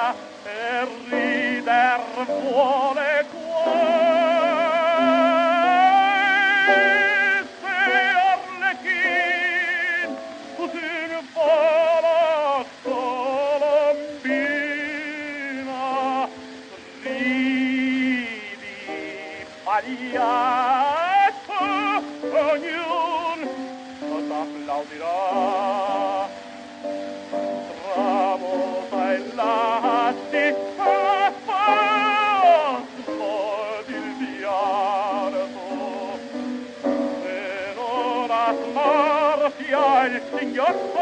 e rider vuole queste Arlecchino d'une folle colombina ridi pagliaccio ognuno t'applaudirà tramonta il latti il diardo e non asmartia il signor